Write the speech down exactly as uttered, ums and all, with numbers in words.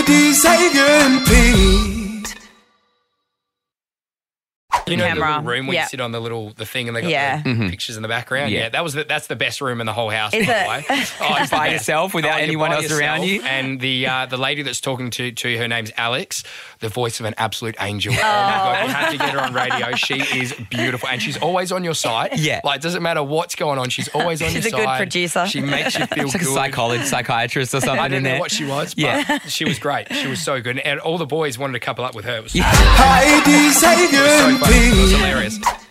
Heidi, Xavier and Pete. You know Camera. the little room where Yeah. you sit on the little the thing and they got Yeah. the Mhm. pictures in the background? Yeah. Yeah, that was the, that's the best room in the whole house, Is by it? the way. Oh, it's By the best. yourself without Oh, you're anyone by else around yourself. you? And the uh, the lady that's talking to, to you, her name's Alex, the voice of an absolute angel. Oh, my God, you have to get her on radio. She is beautiful and she's always on your side. Yeah. Like, it doesn't matter what's going on, she's always on She's your a side. good producer. She makes you feel It's like good. a psychologist, psychiatrist or something I in don't know there. what she was, but Yeah. she was great. She was so good. And all the boys wanted to couple up with her. It was, Yeah. Heidi, Xavier so and funny. It was Pete. hilarious.